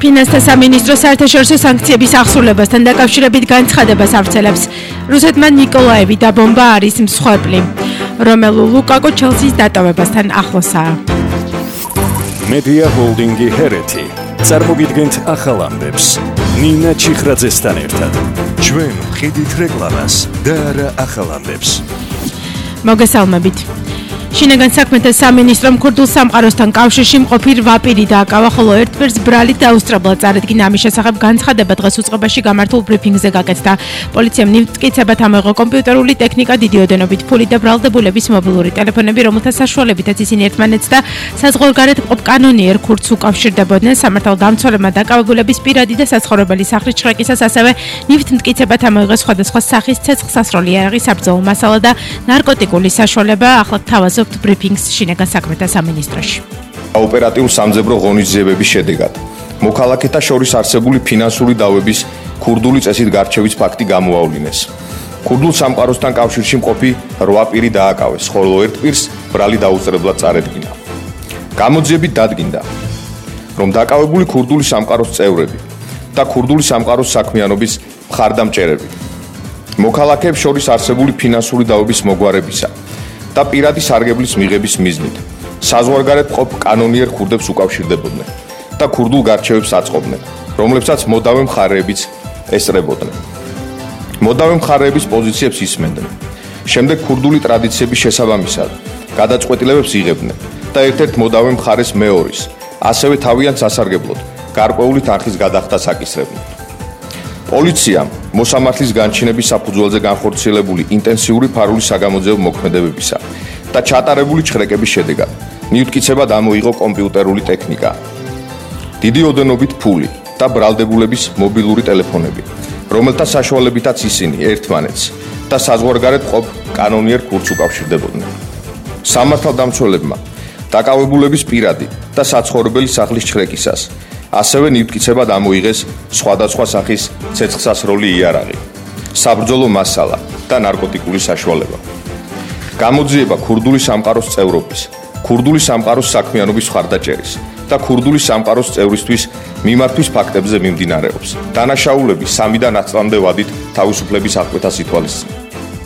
ფინანსთა სამინისტრო საერთაშორისო სანქციების აღსრულებასთან დაკავშირებით განცხადებას ავრცელებს. რუსეთმა ნიკოლაევი დაბომბა არის მსხვერპლი. რომელუ ლუკაკო ჩელსის დატოვებასთან ახლოსაა. მედია ჰოლდინგი ჰერეთი წარმოგიდგენთ ახალ ამბებს. ნინა ჩიხრაძესთან ერთად. ჩვენ ვხედით რეკლამას და არა ახალ ამბებს. მოგესალმებით. შინაგან საქმეთა სამინისტრომ ქურდულ სამყაროსთან კავშირში მყოფი 8 პირი დააკავა, ხოლო ერთ პირს ბრალით დაუსწრებლად წარედგინა. ამის შესახებ განცხადება დღეს უწყებაში გამართულ ბრიფინგზე გაკეთდა. პოლიციამ მტკიცებად ამოიღო კომპიუტერული ტექნიკა, დიდი ოდენობით ფული და ბრალდებულების მობილური ტელეფონები, რომელთა საშუალებითაც ისინი ერთმანეთს და საზღვარგარეთ მყოფ კანონიერ ქურდს უკავშირდებოდნენ. სამართალდამცველებმა დაკავებულების პირადი და საცხოვრებელი სახლის ჩხრეკისას ასევე ნივთი მტკიცებად ამოიღეს სხვადასხვა სახის ცეცხლსასროლი იარაღი, საბრძოლო მასალა და ნარკოტიკული საშუალება. ახლა თავაზობთ ბრიფინგს შინაგან საქმეთა სამინისტროში. ოპერატიულ სამძებრო ღონისძიებების შედეგად მოქალაქეთა შორის არსებული ფინანსური დავების ქურდული წესით გარჩევის ფაქტი გამოავლინეს. ქურდულ სამყაროსთან კავშირში მყოფი 8 პირი დააკავეს, ხოლო ერთ პირს ბრალი დაუსწრებლად წარედგინა. გამოძიებით დადგინდა, რომ დაკავებული ქურდული სამყაროს წევრები და ქურდული სამყაროს საქმიანობის მხარდამჭერები მოქალაქეებს შორის არსებული ფინანსური დავების მოგვარებისა და პირადი სარგებლის მიღების მიზნით საზღვარგარეთ მყოფ კანონიერ ქურდებს უკავშირდებოდნენ და ქურდულ გარჩევებს აწყობდნენ, რომლებსაც მოდავე მხარეებიც ესწრებოდნენ. მოდავე მხარეების პოზიციებს ისმენდნენ. შემდეგ ქურდული ტრადიციების შესაბამისად გადაწყვეტილებებს იღებდნენ და ერთ-ერთ მოდავე მხარეს მეორის, ასევე თავიანთ სასარგებლოდ გარკვეული თანხის გადახდას აკისრებდნენ. პოლიციამ მოსამართლის განჩინების საფუძველზე განხორციელებული ინტენსიური ფარული საგამოძიებო მოქმედებებისა და ჩატარებული ჩხრეკების შედეგად მიუთკიცებად ამოიღო კომპიუტერული ტექნიკა, დიდი ოდენობით ფული და ბრალდებულების მობილური ტელეფონები, რომელთა საშუალებითაც ისინი ერთმანეთს და საზღვარგარეთ მყოფ კანონიერ ქურდს უკავშირდებოდნენ. სამართალდამცველებმა დაკავებულების პირადი და საცხოვრებელი სახლის ჩხრეკისას ასევე ნივთკიცებად ამოიღეს სხვადასხვა სახის ცეცხლსასროლი იარაღი, საბრძოლო მასალა და ნარკოტიკული საშუალება. გამოძიება ქურდული სამყაროს წევრობის, ქურდული სამყაროს საქმიანობის მხარდაჭერის და ქურდული სამყაროს წევრისთვის მიმართვის ფაქტებზე მიმდინარეობს. დანაშაულები 3-დან 10 წლამდე ვადით თავისუფლების აღკვეთას ითვალისწინებენ.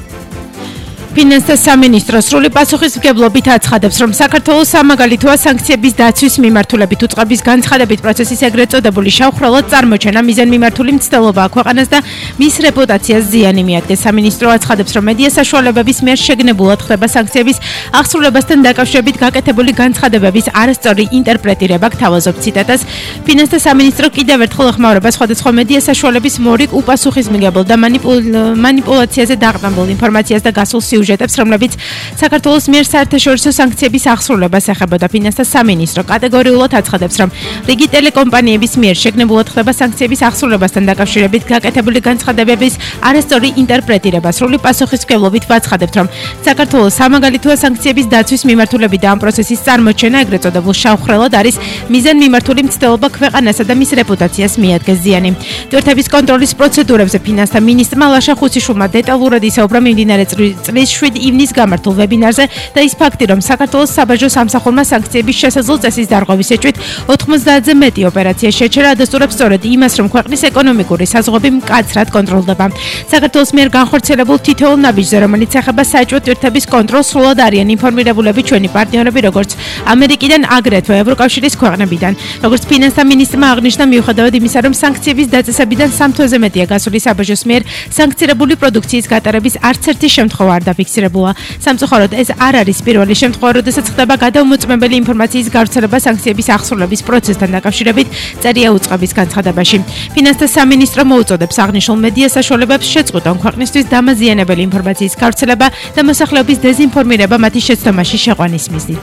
ფინანსთა სამინისტრო სრული პასუხისმგებლობით აცხადებს, რომ საქართველოს სამაგალითოა სანქციების დაცვის მიმართულებით უწყების განცხადებით პროცესის ეგრეთ წოდებული შავხრალად წარმოჩენა მიზანმიმართული მცდელობაა ქვეყანას და მის რეპუტაციას ზიანი მიადგეს. სამინისტრო აცხადებს, რომ მედია საშუალებების მიერ შეგნებულად ხდება სანქციების აღსრულებასთან დაკავშირებით გაკეთებული განცხადებების არასწორი ინტერპრეტირება. გთავაზობთ ციტატას. ფინანსთა სამინისტრო კიდევ ერთხელ ეხმაურება სხვადასხვა მედია საშუალების მორიგ უპასუხისმგებელ და მანიპულაციაზე დაყრდნობილ ინფორმაციას და გასულ სიუჟეტებს, რომლებიც საქართველოს მიერ საერთაშორისო სანქციების აღსრულებას ეხებოდა. ფინანსთა სამინისტრო კატეგორიულად აცხადებს, რომ რიგი ტელეკომპანიების მიერ შეგნებულად ხდება სანქციების აღსრულებასთან დაკავშირებით გაკეთებული განცხადებების არასწორი ინტერპრეტირება. სრული პასუხისმგებლობით ვაცხადებთ, რომ საქართველოს სამაგალითოა სანქციების დაცვის მიმართულებით და ამ პროცესის წარმოჩენა ეგრეთ წოდებულ შავხრელად არის მიზანმიმართული მცდელობა ქვეყანასა და მის რეპუტაციას მიადგეს ზიანი. ტვირთების კონტროლის პროცედურებზე ფინანსთა მინისტრმა ლაშა ხუციშვილმა დეტალურად ისაუბრა მიმდინარე წლის 7 ივნისს გამართულ ვებინარზე და ის ფაქტი, რომ საქართველოს საბაჟო სამსახურმა სანქციების შესაძლო წესის დარღვევის ეჭვით 90-ზე მეტი ოპერაცია შეჩერა, ადასტურებს სწორედ იმას, რომ ქვეყნის ეკონომიკური საზღვრები მკაცრად კონტროლდება. საქართველოს მიერ განხორციელებულ თითოეულ ნაბიჯზე, რომელიც ეხება საჭირო ტვირთების კონტროლს, სრულად არიან ინფორმირებულები ჩვენი პარტნიორები, როგორც ამერიკიდან, აგრეთვე ევროკავშირის ქვეყნებიდან. როგორც ფინანსთა მინისტრმა აღნიშნა, მიუხედავად იმისა, რომ სანქციების დაწესებიდან 3 თვეზე მეტია გასული საბაჟოს მიერ სანქცირებული პროდუქციის გატარების არც ერთი შემთხვევა არ დაფიქსირებულა. სამწუხაროდ ეს არ არის პირველი შემთხვევა, როდესაც ხდება გადაუმოწმებელი ინფორმაციის გავრცელება სანქციების აღსრულების პროცესთან დაკავშირებით, წერია უწყების განცხადებაში. ფინანსთა სამინისტრო მოუწოდებს აღნიშნულ მედია საშუალებებს შეწყვიტონ ქვეყნისთვის დამაზიანებელი ინფორმაციის გავრცელება და მოსახლეობის დეზინფორმირება მათი შეცდომაში შეყვანის მიზნით.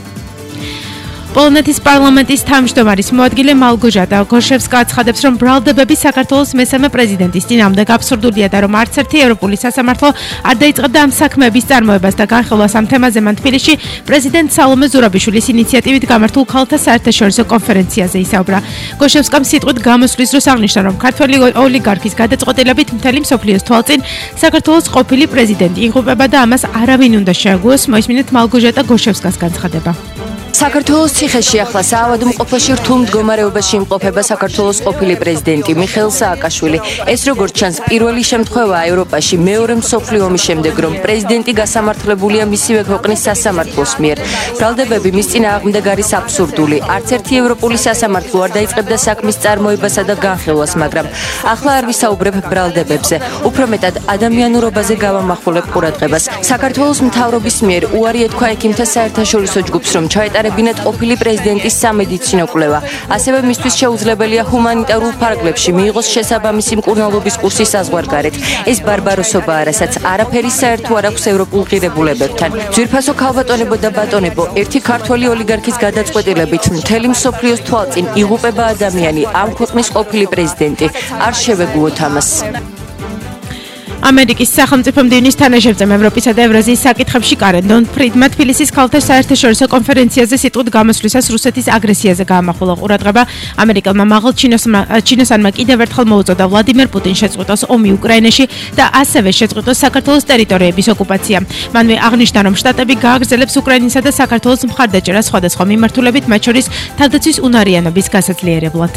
პოლონეთის პარლამენტის თავმჯდომარის მოადგილე მალგოჟატა გოშევსკა აცხადებს, რომ ბრალდებები საქართველოს მესამე პრეზიდენტის წინააღმდეგ აბსურდულია და რომ არც ერთი ევროპული სასამართლო არ დაიწყებდა ამ საქმეების წარმოებას და განხილვას ამ თემაზე მან თბილისში პრეზიდენტ სალომე ზურაბიშვილის ინიციატივით გამართულ ქალთა საერთაშორისო კონფერენციაზე ისაუბრა. გოშევსკამ სიტყვით გამოსვლის დროს აღნიშნა, რომ ქართველი ოლიგარქის გადაწყვეტილებით მთელი მსოფლიოს თვალწინ საქართველოს ყოფილი პრეზიდენტი იღუპება და ამას არავინ უნდა შეაგუოს. მოისმინეთ მალგოჟატა გოშევსკას განცხადება. საქართველოს ციხეში ახლა საავადმყოფოში რთულ მდგომარეობაში იმყოფება საქართველოს ყოფილი პრეზიდენტი მიხეილ სააკაშვილი. ეს როგორც ჩანს, პირველი შემთხვევაა ევროპაში მეორე მსოფლიო ომის შემდეგ, რომ პრეზიდენტი გასამართლებულია მისივე ქვეყნის სასამართლოს მიერ. ბრალდებები მის წინააღმდეგ არის აბსურდული. არც ერთი ევროპული სასამართლო არ დაიწყებდა საქმის წარმოებასა და განხილვას, მაგრამ ახლა არ ვისაუბრებ ბრალდებებზე. უფრო მეტად ადამიანურობაზე გავამახვილებ ყურადღებას. საქართველოს მთავრობის მიერ უარი ეთქვა ექიმთა საერთაშორისო ჯგუფს, რომ ჩაეტარებინათ ყოფილი პრეზიდენტის სამედიცინო კვლევა. ასევე მისთვის შეუძლებელია ჰუმანიტარულ ფარგლებში მიიღოს შესაბამისი მკურნალობის კურსი საზღვარგარეთ. ეს ბარბაროსობაა, რასაც არაფერი საერთო არ აქვს ევროპულ ღირებულებებთან. ძვირფასო ქალბატონებო და ბატონებო, ერთი ქართველი ოლიგარქის გადაწყვეტილებით მთელი მსოფლიოს თვალწინ იღუპება ადამიანი, ამ ქვეყნის ყოფილი პრეზიდენტი. არ შევეგუოთ ამას. ამერიკის სახელმწიფო მდივნის თანაშემწემ ევროპისა და ევრაზიის საკითხებში კარენ დონ ფრიდმა თბილისის ქალთა საერთაშორისო კონფერენციაზე სიტყვით გამოსვლისას რუსეთის აგრესიაზე გაამახვილა ყურადღება. ამერიკელმა მაღალ ჩინოსანმა კიდევ ერთხელ მოუწოდა ვლადიმერ პუტინს შეწყვიტოს ომი უკრაინაში და ასევე შეწყვიტოს საქართველოს ტერიტორიების ოკუპაცია. მანვე აღნიშნა, რომ შტატები გააგრძელებს უკრაინისა და საქართველოს მხარდაჭერას სხვადასხვა მიმართულებით, მათ შორის თავდაცვის უნარიანობის გასაძლიერებლად.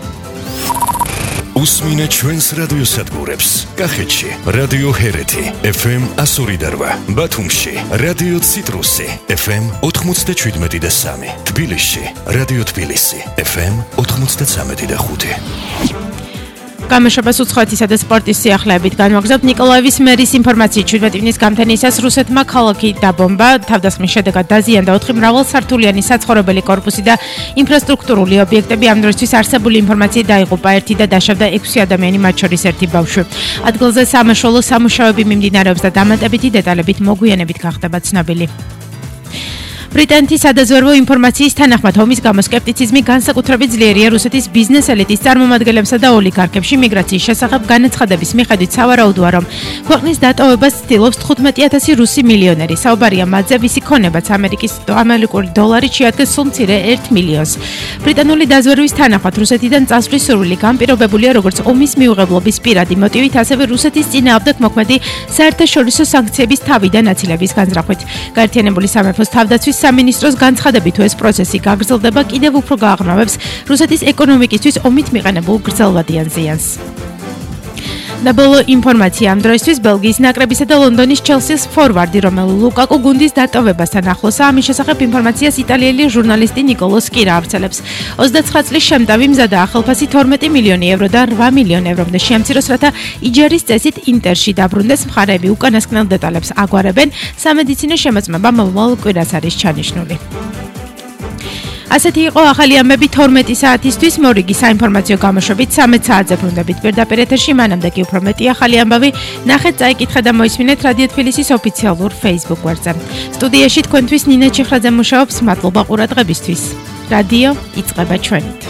უსმინეთ ჩვენს რადიოსადგურებს. კახეთში რადიო ჰერეთი FM 102.8, ბათუმში რადიო ციტრუსი FM 97.3, თბილისში რადიო თბილისი FM 93.5. გამოშვებას უცხოეთისა და სპორტის სიახლეებით განვაგრძობთ. ნიკოლაევის მერის ინფორმაციით 17 ივნის გამთენიისას რუსეთმა ქალაქი დაბომბა, თავდასხმის შედეგად დაზიანდა 4 მრავალსართულიანი საცხოვრებელი კორპუსი და ინფრასტრუქტურული ობიექტები. ამ დროისთვის არსებული ინფორმაციით დაიღუპა 1 და დაშავდა 6 ადამიანი, მათ შორის 1 ბავშვი. ადგილზე სამაშველო სამუშაოები მიმდინარეობს და დამატებითი დეტალებით მოგვიანებით გახდება ცნობილი. ბრიტანეთის სადაზვერვო ინფორმაციის თანახმად ომის გამო სკეპტიციზმი განსაკუთრებით ძლიერია რუსეთის ბიზნეს ელიტის წარმომადგენლებსა და ოლიგარქებში. მიგრაციის შესახებ განაცხადების მიხედვით სავარაუდოა, რომ ქვეყნის დატოვებას ცდილობს 15,000 რუსი მილიონერი. საუბარია მათზე, ვისი ქონებაც ამერიკული დოლარით შეადგენს სულ მცირე 1 მილიონს. ბრიტანული დაზვერვის თანახმად რუსეთიდან წასვლის სურვილი განპირობებულია როგორც ომის მიუღებლობის პირადი მოტივით, ასევე რუსეთის წინააღმდეგ მოქმედი საერთაშორისო სანქციების თავიდან აცილების განზრახვით. გაერთიანებული სამეფოს თავდაცვის სამინისტროს განცხადებით, ეს პროცესი გაგრძელდება, კიდევ უფრო გააღრმავებს რუსეთის ეკონომიკისთვის ომით მიყენებულ გრძელვადიან ზიანს. და ბოლო ინფორმაცია ამ დროისთვის ბელგიის ნაკრებისა და ლონდონის ჩელსის ფორვარდი რომელუ ლუკაკუ გუნდის დატოვებასთან ახლოსაა. ამის შესახებ ინფორმაციას იტალიელი ჟურნალისტი ნიკოლო სკირა ავრცელებს. 29 წლის შემტევი მზადა ახალფასი 12 მილიონი ევრო და 8 მილიონი ევრომდე შეამციროს, რათა იჯარის წესით ინტერში დაბრუნდეს. მხარეები უკანასკნელ დეტალებს აგვარებენ. სამედიცინო შემოწმება მომავალ კვირას არის ჩანიშნული. ასეთი იყო ახალი ამბები 12 საათისთვის. მორიგი საინფორმაციო გამოშვებით 13 საათზე ბრუნდებით პირდაპირ ეთერში. მანამდე კი უფრო მეტი ახალი ამბავი ნახეთ, წაიკითხეთ და მოისმინეთ რადიო თბილისის ოფიციალურ Facebook გვერდზე. სტუდიაში თქვენთვის ნინა ჩიხრაძე მუშაობს. მადლობა ყურადღებისთვის. რადიო იწყება ჩვენით.